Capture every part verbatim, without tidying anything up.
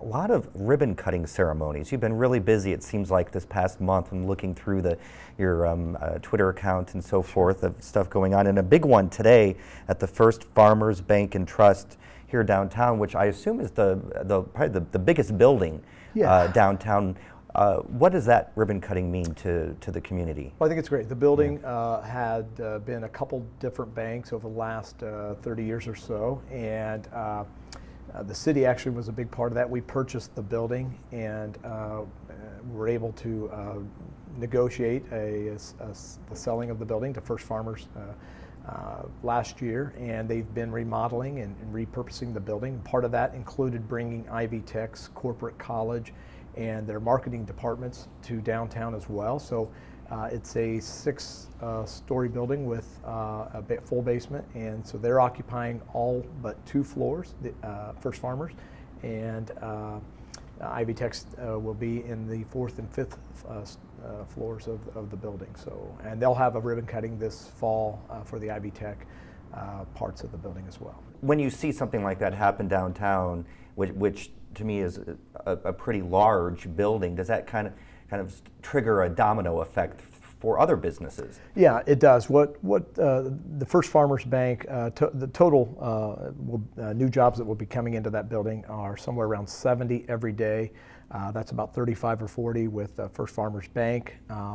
a lot of ribbon cutting ceremonies. You've been really busy, it seems like, this past month. I'm looking through the your um, uh, Twitter account and so forth of stuff going on. And a big one today at the First Farmers Bank and Trust here downtown, which I assume is the the probably the, the biggest building yeah. uh, downtown. Uh, what does that ribbon cutting mean to, to the community? Well, I think it's great. The building yeah. uh, had uh, been a couple different banks over the last uh, thirty years or so, and uh, uh, the city actually was a big part of that. We purchased the building, and uh, were able to uh, negotiate a, a, a, the selling of the building to First Farmers uh, uh, last year, and they've been remodeling and, and repurposing the building. Part of that included bringing Ivy Tech's corporate college and their marketing departments to downtown as well. So uh, it's a six uh, story building with uh, a ba- full basement, and so they're occupying all but two floors, the uh, First Farmers, and uh, Ivy Tech uh, will be in the fourth and fifth uh, uh, floors of, of the building. So, and they'll have a ribbon cutting this fall uh, for the Ivy Tech uh, parts of the building as well. When you see something like that happen downtown, which, which to me is a, a pretty large building, does that kind of kind of trigger a domino effect for other businesses? Yeah, it does. What what uh, the First Farmers Bank, uh, to, the total uh, will, uh, new jobs that will be coming into that building are somewhere around seventy every day. Uh, that's about thirty-five or forty with uh, First Farmers Bank, uh,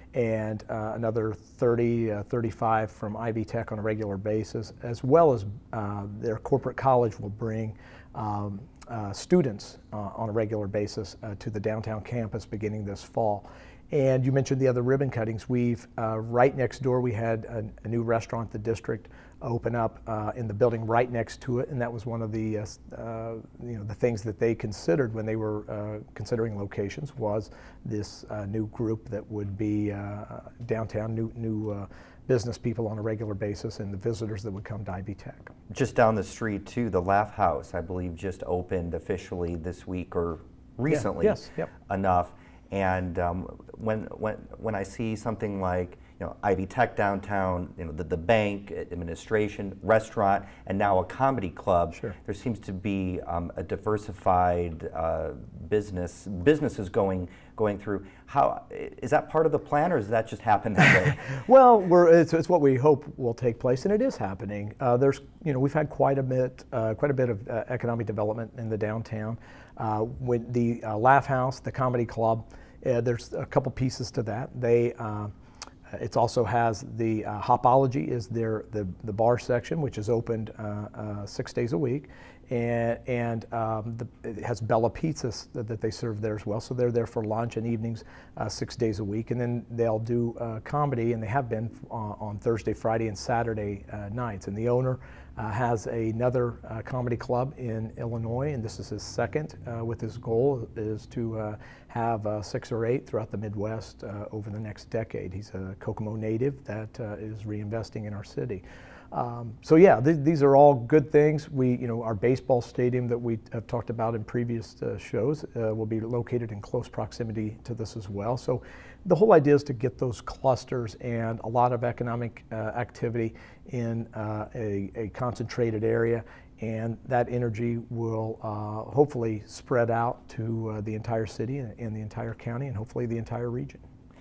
and uh, another thirty, uh, thirty-five from Ivy Tech on a regular basis, as well as uh, their corporate college will bring um, uh, students uh, on a regular basis uh, to the downtown campus beginning this fall. And you mentioned the other ribbon cuttings. We've, uh, right next door, we had a, a new restaurant, the District, open up uh, in the building right next to it, and that was one of the, uh, uh, you know, the things that they considered when they were uh, considering locations, was this uh, new group that would be uh, downtown, new, new uh, business people on a regular basis, and the visitors that would come to Ivy Tech. Just down the street too, the Laugh House, I believe, just opened officially this week or recently. Yeah. Yes. Yep. Enough. And um, when when when I see something like, you know, Ivy Tech downtown, you know, the, the bank, administration, restaurant, and now a comedy club, sure. there seems to be um, a diversified uh, business businesses going going through. How is that part of the plan, or does that just happen that way? Well, we're, it's, it's what we hope will take place, and it is happening. Uh, there's, you know, we've had quite a bit, uh, quite a bit of uh, economic development in the downtown. Uh, with the uh, Laugh House, the comedy club, uh, there's a couple pieces to that. They, uh, it also has the uh, Hopology is their the the bar section, which is opened uh, uh, six days a week, and and um, the, it has Bella Pizzas that, that they serve there as well. So they're there for lunch and evenings, uh, six days a week, and then they'll do uh, comedy, and they have been uh, on Thursday, Friday, and Saturday uh, nights. And the owner Uh, has another uh, comedy club in Illinois, and this is his second, uh, with his goal is to uh, have uh, six or eight throughout the Midwest uh, over the next decade. He's a Kokomo native that uh, is reinvesting in our city. Um, so yeah, th- these are all good things. We, you know, our baseball stadium that we have talked about in previous uh, shows uh, will be located in close proximity to this as well. So the whole idea is to get those clusters and a lot of economic uh, activity in uh, a, a concentrated area, and that energy will uh, hopefully spread out to uh, the entire city and, and the entire county, and hopefully the entire region.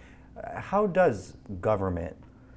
Uh, how does government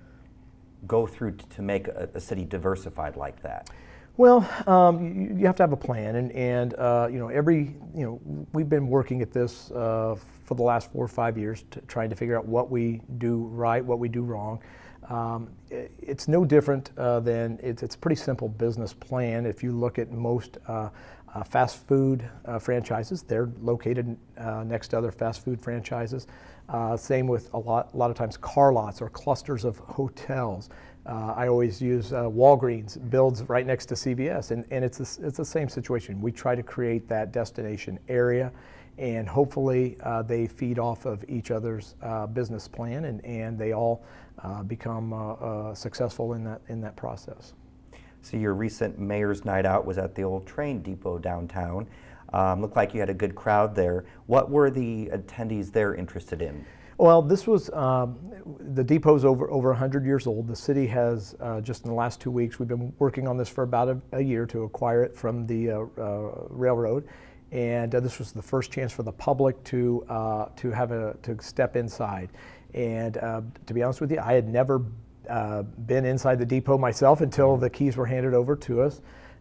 go through t- to make a, a city diversified like that? Well, um, you, you have to have a plan, and, and uh, you know, every, you know, we've been working at this uh, for the last four or five years, to, trying to figure out what we do right, what we do wrong. Um, it, it's no different uh, than, it's, it's a pretty simple business plan. If you look at most uh, uh, fast food uh, franchises, they're located uh, next to other fast food franchises. Uh, same with a lot, a lot of times car lots or clusters of hotels. Uh, I always use uh, Walgreens builds right next to C V S, and, and it's, a, it's the same situation. We try to create that destination area, and hopefully uh, they feed off of each other's uh, business plan, and, and they all uh, become uh, uh, successful in that, in that process. So your recent Mayor's Night Out was at the old train depot downtown. Um, looked like you had a good crowd there. What were the attendees there interested in? Well, this was, um, the depot's over over one hundred years old. The city has, uh, just in the last two weeks, we've been working on this for about a, a year to acquire it from the uh, uh, railroad. and uh, this was the first chance for the public to uh, to have a to step inside. And uh, to be honest with you, I had never uh, been inside the depot myself until the keys were handed over to us.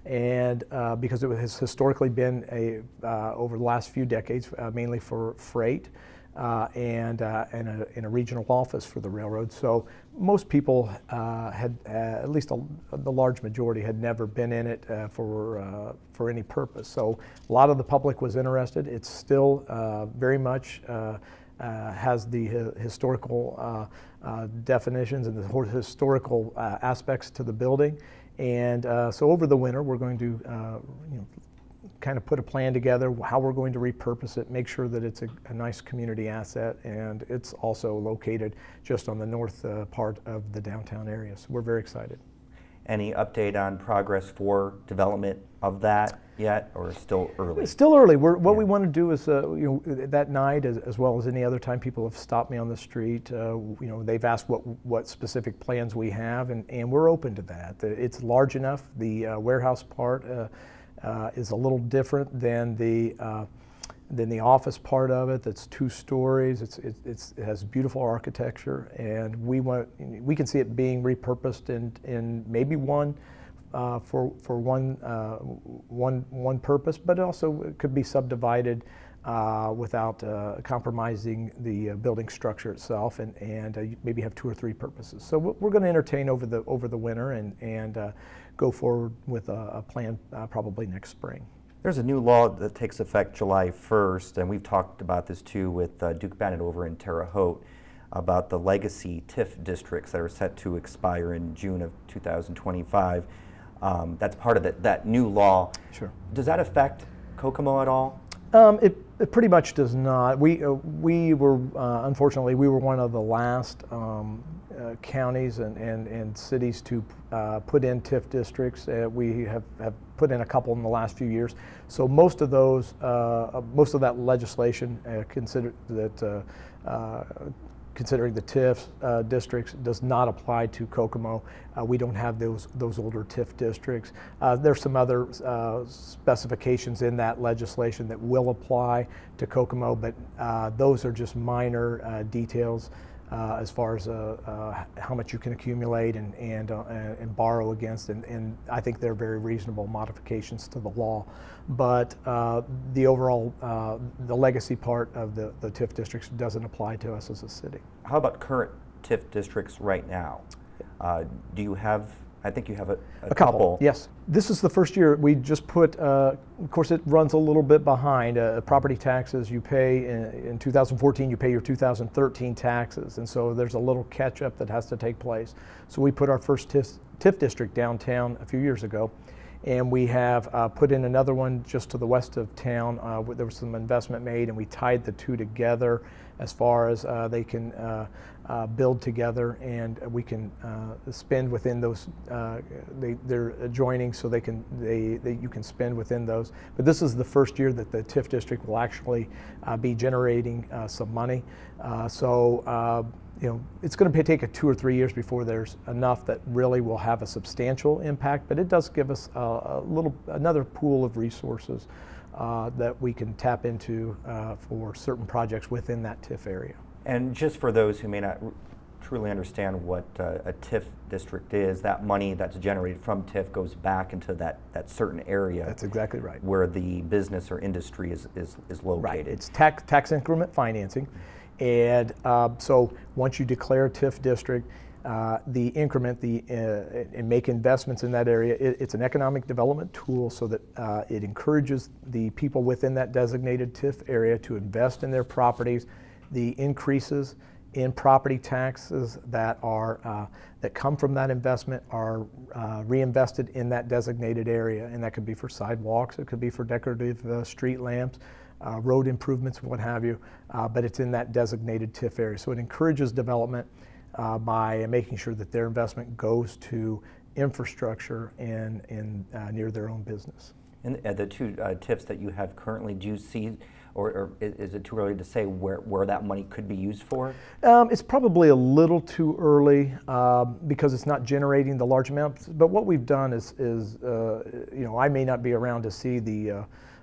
And uh, because it has historically been a uh, over the last few decades uh, mainly for freight uh, and uh, and, a, and a regional office for the railroad. So most people uh, had uh, at least a, the large majority had never been in it uh, for uh, for any purpose. So a lot of the public was interested. It's still uh, very much uh, uh, has the hi- historical uh, uh, definitions and the ho- historical uh, aspects to the building. And uh, so over the winter, we're going to uh, you know, kind of put a plan together, how we're going to repurpose it, make sure that it's a, a nice community asset, and it's also located just on the north uh, part of the downtown area. So we're very excited. Any update on progress for development of that yet, or still early? It's still early. We're, what Yeah. we want to do is, uh, you know, that night, as, as well as any other time people have stopped me on the street, uh, you know, they've asked what what specific plans we have, and, and we're open to that. It's large enough. The uh, warehouse part uh, uh, is a little different than the uh, than the office part of it. That's two stories. It's, it, it's, it has beautiful architecture, and we want we can see it being repurposed in in maybe one. Uh, for for one uh, one one purpose, but also it could be subdivided uh, without uh, compromising the uh, building structure itself, and and uh, maybe have two or three purposes. So we're going to entertain over the over the winter and and uh, go forward with a, a plan uh, probably next spring. There's a new law that takes effect July first, and we've talked about this too with uh, Duke Bennett over in Terre Haute, about the legacy T I F districts that are set to expire in June of two thousand twenty-five. Um, that's part of it, that new law. Sure. Does that affect Kokomo at all? Um, it, it pretty much does not. We uh, we were uh, unfortunately we were one of the last um, uh, counties and, and, and cities to uh, put in T I F districts. Uh, we have, have put in a couple in the last few years. So most of those, uh, most of that legislation uh, consider that. Uh, uh, considering the T I F uh, districts, does not apply to Kokomo. Uh, we don't have those those older T I F districts. Uh, there's some other uh, specifications in that legislation that will apply to Kokomo, but uh, those are just minor uh, details uh, as far as uh, uh, how much you can accumulate and and, uh, and borrow against, and, and I think they're very reasonable modifications to the law. But uh, the overall, uh, the legacy part of the, the T I F districts doesn't apply to us as a city. How about current T I F districts right now? Uh, do you have, I think you have a, a, a couple. couple. Yes. This is the first year we just put, uh, of course it runs a little bit behind. Uh, property taxes you pay in, in two thousand fourteen, you pay your two thousand thirteen taxes, and so there's a little catch up that has to take place. So we put our first T I F, T I F district downtown a few years ago. And we have uh, put in another one just to the west of town. Uh, where there was some investment made, and we tied the two together as far as uh, they can uh, uh, build together, and we can uh, spend within those. Uh, they, they're adjoining, so they can they, they you can spend within those. But this is the first year that the T I F district will actually uh, be generating uh, some money. Uh, so. Uh, You know, it's going to take a two or three years before there's enough that really will have a substantial impact, but it does give us a, a little another pool of resources uh, that we can tap into uh, for certain projects within that T I F area. And just for those who may not r- truly understand what uh, a T I F district is, that money that's generated from T I F goes back into that, that certain area. That's exactly right. Where the business or industry is, is, is located. Right. It's tax, tax increment financing. And uh, so once you declare a T I F district, uh, the increment, the uh, and make investments in that area, it, it's an economic development tool so that uh, it encourages the people within that designated T I F area to invest in their properties. The increases in property taxes that are uh, that come from that investment are uh, reinvested in that designated area, and that could be for sidewalks, it could be for decorative uh, street lamps. Uh, road improvements, what have you, uh, but it's in that designated T I F area. So it encourages development uh, by making sure that their investment goes to infrastructure and, and uh, near their own business. And uh, the two uh, T I Fs that you have currently, do you see, or, or is it too early to say where, where that money could be used for? Um, it's probably a little too early uh, because it's not generating the large amounts, but what we've done is, is uh, you know, I may not be around to see the uh,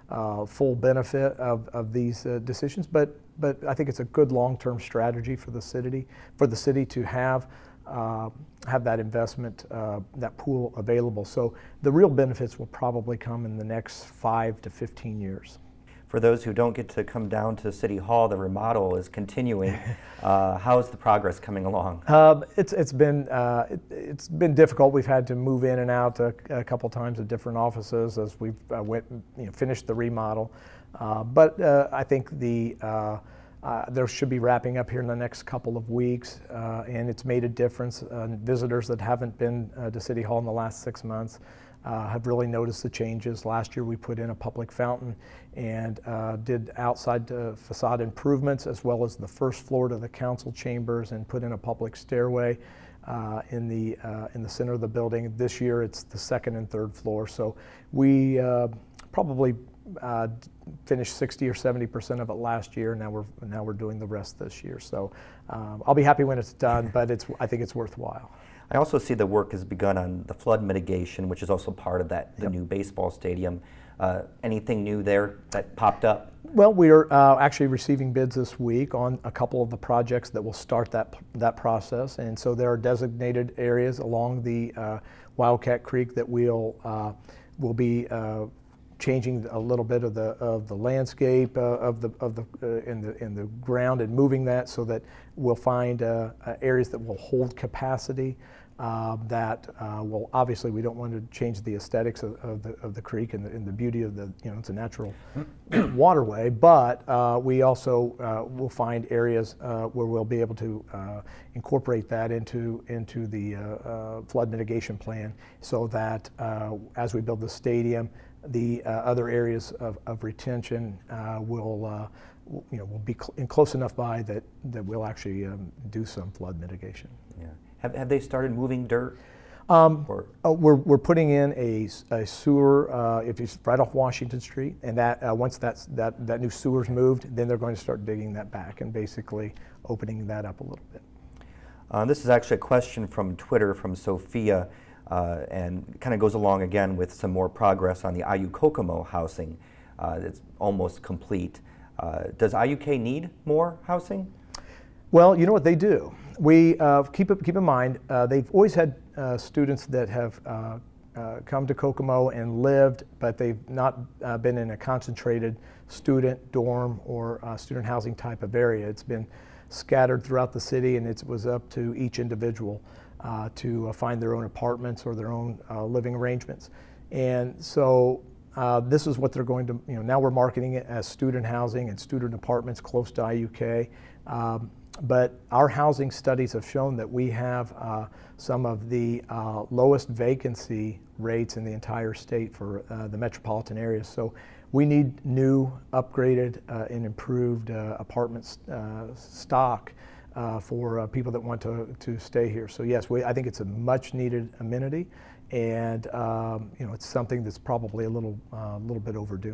uh, full benefit of, of these uh, decisions, but but I think it's a good long-term strategy for the city for the city to have uh, have that investment uh, that pool available. So the real benefits will probably come in the next five to fifteen years. For those who don't get to come down to City Hall, the remodel is continuing. Uh, how's the progress coming along? Um, it's it's been uh, it, it's been difficult. We've had to move in and out a, a couple times at different offices as we've uh, went you know finished the remodel. Uh, but uh, I think the uh, uh, there should be wrapping up here in the next couple of weeks, uh, and it's made a difference. Uh, visitors that haven't been uh, to City Hall in the last six months. Uh, have really noticed the changes. Last year we put in a public fountain and uh, did outside uh, facade improvements as well as the first floor to the council chambers and put in a public stairway uh, in the uh, in the center of the building. This year it's the second and third floor. So we uh, probably uh, finished sixty or seventy percent of it last year. Now we're now we're doing the rest this year. So um, I'll be happy when it's done, but it's I think it's worthwhile. I also see the work has begun on the flood mitigation, which is also part of that, the yep. new baseball stadium. Uh, anything new there that popped up? Well, we are uh, actually receiving bids this week on a couple of the projects that will start that that process. And so there are designated areas along the uh, Wildcat Creek that we'll uh, will be uh, changing a little bit of the of the landscape uh, of the of the uh, in the in the ground and moving that so that we'll find uh, uh, areas that will hold capacity. Uh, that uh, will obviously we don't want to change the aesthetics of, of the of the creek and the, and the beauty of the you know it's a natural waterway, but uh, we also uh, will find areas uh, where we'll be able to uh, incorporate that into into the uh, uh, flood mitigation plan, so that uh, as we build the stadium, the uh, other areas of, of retention uh, will uh, you know will be cl- in close enough by that that we'll actually um, do some flood mitigation. Yeah. Have, have they started moving dirt? Um, uh, we're, we're putting in a, a sewer, uh, if it's right off Washington Street, and that uh, once that's, that, that new sewer's moved, then they're going to start digging that back and basically opening that up a little bit. Uh, this is actually a question from Twitter from Sophia, uh, and kind of goes along again with some more progress on the I U Kokomo housing. Uh, it's almost complete. Uh, does I U K need more housing? Well, you know what they do. We uh, keep keep in mind uh, they've always had uh, students that have uh, uh, come to Kokomo and lived, but they've not uh, been in a concentrated student dorm or uh, student housing type of area. It's been scattered throughout the city, and it was up to each individual uh, to uh, find their own apartments or their own uh, living arrangements. And so uh, this is what they're going to. You know, now we're marketing it as student housing and student apartments close to I U K. Um, But our housing studies have shown that we have uh, some of the uh, lowest vacancy rates in the entire state for uh, the metropolitan area. So we need new, upgraded, uh, and improved uh, apartment uh, stock uh, for uh, people that want to, to stay here. So yes, we, I think it's a much needed amenity, and um, you know, it's something that's probably a little, uh, little bit overdue.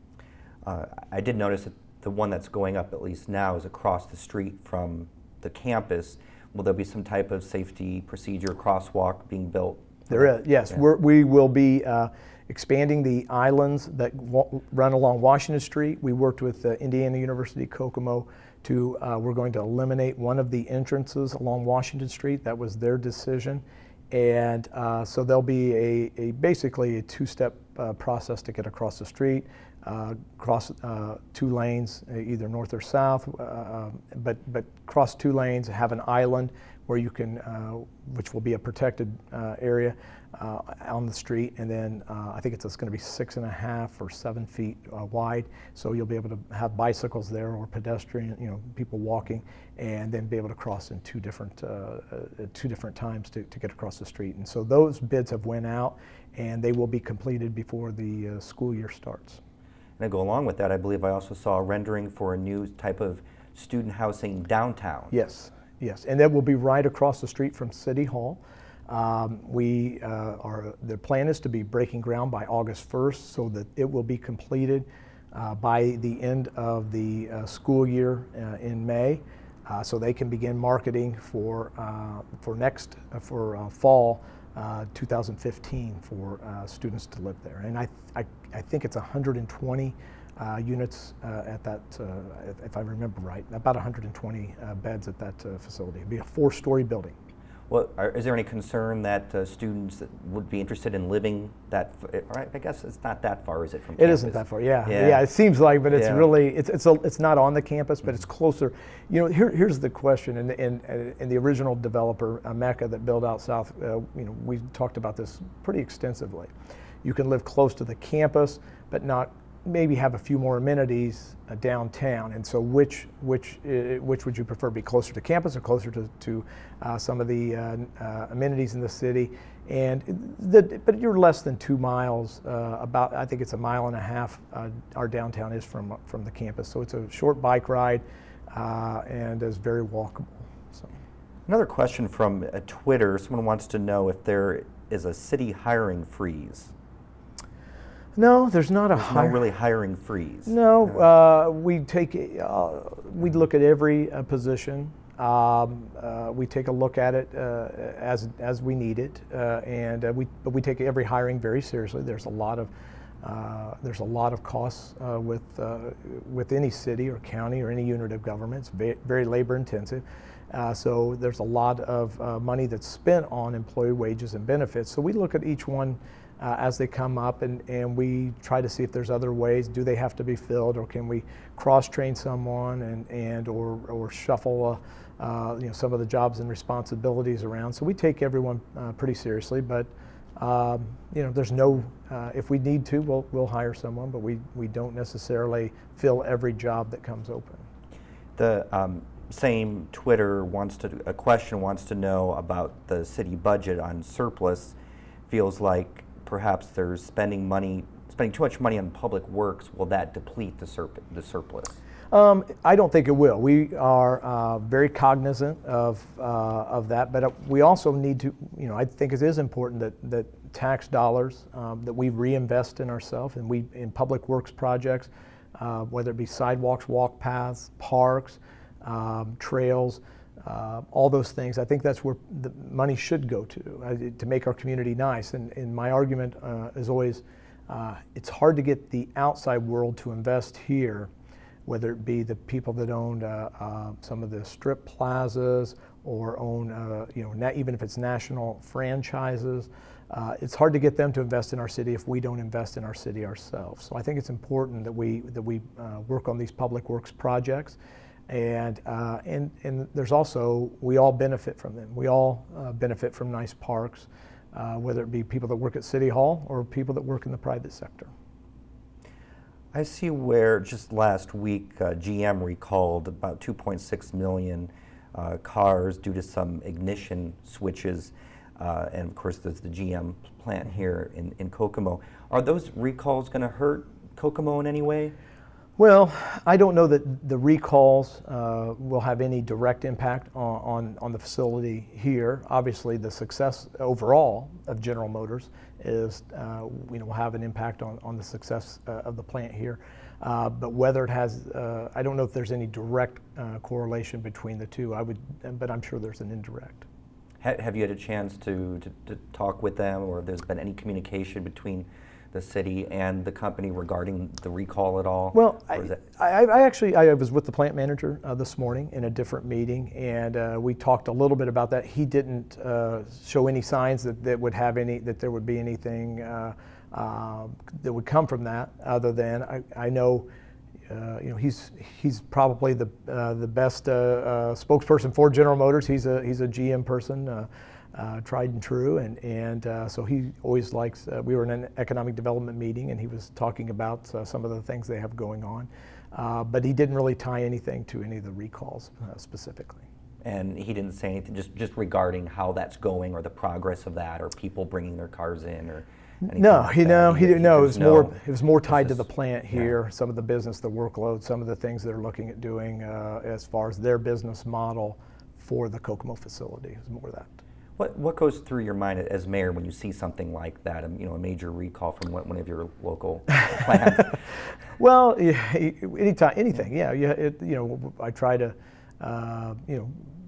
Uh, I did notice that the one that's going up, at least now, is across the street from the campus. Will there be some type of safety procedure, crosswalk being built? There is, yes. Yeah. We're, we will be uh, expanding the islands that w- run along Washington Street. We worked with uh, Indiana University Kokomo to, uh, we're going to eliminate one of the entrances along Washington Street. That was their decision. And uh, so there'll be a, a basically a two-step uh, process to get across the street. Uh, cross uh, two lanes, uh, either north or south, uh, but but cross two lanes, have an island where you can, uh, which will be a protected uh, area uh, on the street, and then uh, I think it's, it's going to be six and a half or seven feet uh, wide, so you'll be able to have bicycles there or pedestrian, you know, people walking, and then be able to cross in two different uh, uh, two different times to, to get across the street. And so those bids have went out, and they will be completed before the uh, school year starts. And to go along with that, I believe I also saw a rendering for a new type of student housing downtown. Yes, yes, and that will be right across the street from City Hall. Um, we uh, are, the plan is to be breaking ground by August first, so that it will be completed uh, by the end of the uh, school year uh, in May, uh, so they can begin marketing for uh, for next uh, for uh, fall uh, two thousand fifteen for uh, students to live there. And I, I, I think it's one hundred twenty uh, units uh, at that, uh, if, if I remember right, about one hundred twenty uh, beds at that uh, facility. It'd be a four-story building. Well, are, is there any concern that uh, students that would be interested in living that? Right, I guess it's not that far, is it, from It campus? isn't that far. Yeah, yeah, yeah. It seems like, but it's yeah. really it's it's a, it's not on the campus, but it's closer. You know, here here's the question. And and and the original developer, uh, Mecca, that built out South. Uh, you know, we talked about this pretty extensively. You can live close to the campus, but not maybe have a few more amenities uh, downtown. And so, which which uh, which would you prefer? Be closer to campus or closer to to uh, some of the uh, uh, amenities in the city? And the, but you're less than two miles. Uh, about I think it's a mile and a half. Uh, our downtown is from from the campus, so it's a short bike ride, uh, and is very walkable. So. Another question from uh, Twitter. Someone wants to know if there is a city hiring freeze. No, there's not a There's hire- no really hiring freeze. No, uh, we take uh, we look at every uh, position. Um, uh, we take a look at it uh, as as we need it, uh, and uh, we but we take every hiring very seriously. There's a lot of uh, there's a lot of costs uh, with uh, with any city or county or any unit of government. It's very, very labor intensive. Uh, so there's a lot of uh, money that's spent on employee wages and benefits. So we look at each one Uh, as they come up, and, and we try to see if there's other ways. Do they have to be filled, or can we cross-train someone and, and or, or shuffle uh, uh, you know, some of the jobs and responsibilities around? So we take everyone uh, pretty seriously, but um, you know, there's no, uh, if we need to, we'll, we'll hire someone, but we, we don't necessarily fill every job that comes open. The um, same Twitter wants to, a question wants to know about the city budget on surplus. Feels like perhaps there's spending money, spending too much money on public works. Will that deplete the, surp- the surplus? Um, I don't think it will. We are uh, very cognizant of uh, of that, but uh, we also need to, you know, I think it is important that that tax dollars um, that we reinvest in ourselves and we in public works projects, uh, whether it be sidewalks, walk paths, parks, um, trails. Uh, all those things, I think that's where the money should go to, uh, to make our community nice. And, and my argument uh, is always, uh, it's hard to get the outside world to invest here, whether it be the people that own uh, uh, some of the strip plazas or own, uh, you know, na- even if it's national franchises. Uh, it's hard to get them to invest in our city if we don't invest in our city ourselves. So I think it's important that we that we uh, work on these public works projects. And, uh, and and there's also, we all benefit from them. We all uh, benefit from nice parks, uh, whether it be people that work at City Hall or people that work in the private sector. I see where just last week uh, G M recalled about two point six million uh, cars due to some ignition switches. Uh, and of course there's the G M plant here in, in Kokomo. Are those recalls going to hurt Kokomo in any way? Well, I don't know that the recalls uh, will have any direct impact on, on, on the facility here. Obviously, the success overall of General Motors is, uh, you know, will have an impact on, on the success uh, of the plant here. Uh, but whether it has, uh, I don't know if there's any direct uh, correlation between the two. I would, but I'm sure there's an indirect. Ha- have you had a chance to, to, to talk with them, or if there's been any communication between the city and the company regarding the recall at all? Well, I, that... I, I actually I was with the plant manager uh, this morning in a different meeting, and uh, we talked a little bit about that. He didn't uh, show any signs that, that would have any that there would be anything uh, uh, that would come from that. Other than I, I know, uh, you know, he's he's probably the uh, the best uh, uh, spokesperson for General Motors. He's a he's a G M person. Uh, Uh, tried and true, and and uh, so he always likes. Uh, we were in an economic development meeting, and he was talking about uh, some of the things they have going on, uh, but he didn't really tie anything to any of the recalls uh, specifically. And he didn't say anything just just regarding how that's going, or the progress of that, or people bringing their cars in, or anything no, like he that. no, he didn't. No, it was no, more. It was more tied to is, the plant here. Yeah. Some of the business, the workload, some of the things they're looking at doing uh, as far as their business model for the Kokomo facility. It was more that. What what goes through your mind as mayor when you see something like that? Um, you know, a major recall from one one of your local plants. Well, anytime, anything. Yeah, yeah. It, you know, I try to, uh, you know,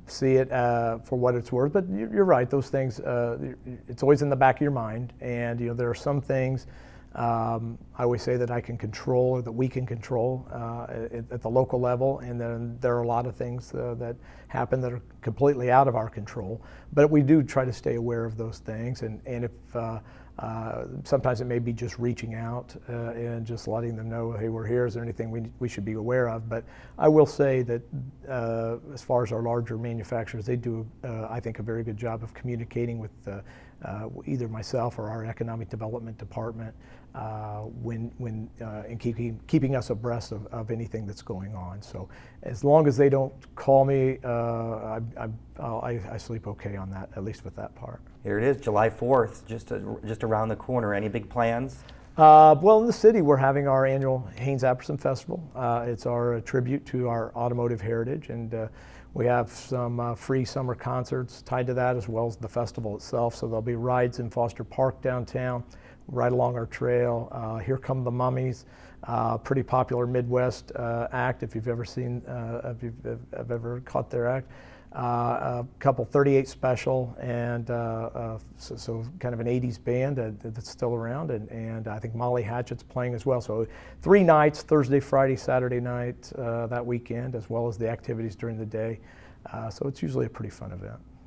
see it uh, for what it's worth. But you're right; those things, uh, it's always in the back of your mind. And you know, there are some things um, I always say that I can control, or that we can control uh, at, at the local level. And then there are a lot of things uh, that happen that are completely out of our control. But we do try to stay aware of those things. And and if uh, Uh, sometimes it may be just reaching out uh, and just letting them know, hey, we're here. Is there anything we, we should be aware of? But I will say that uh, as far as our larger manufacturers, they do, uh, I think, a very good job of communicating with uh, uh, either myself or our economic development department uh, when, when uh, and keeping, keeping us abreast of, of anything that's going on. So as long as they don't call me, uh, I, I, I, I sleep okay on that, at least with that part. Here it is, July fourth, just a, just around the corner. Any big plans? Uh, well, in the city, we're having our annual Haynes-Apperson Festival. Uh, it's our uh, tribute to our automotive heritage, and uh, we have some uh, free summer concerts tied to that, as well as the festival itself. So there'll be rides in Foster Park downtown, right along our trail. Uh, Here Come the Mummies, uh, pretty popular Midwest uh, act, if you've ever seen, uh, if you've if ever caught their act. Uh, a couple thirty-eight Special, and uh, uh, so, so kind of an eighties band uh, that's still around, and, and I think Molly Hatchet's playing as well. So three nights, Thursday, Friday, Saturday night uh, that weekend, as well as the activities during the day. Uh, so it's usually a pretty fun event.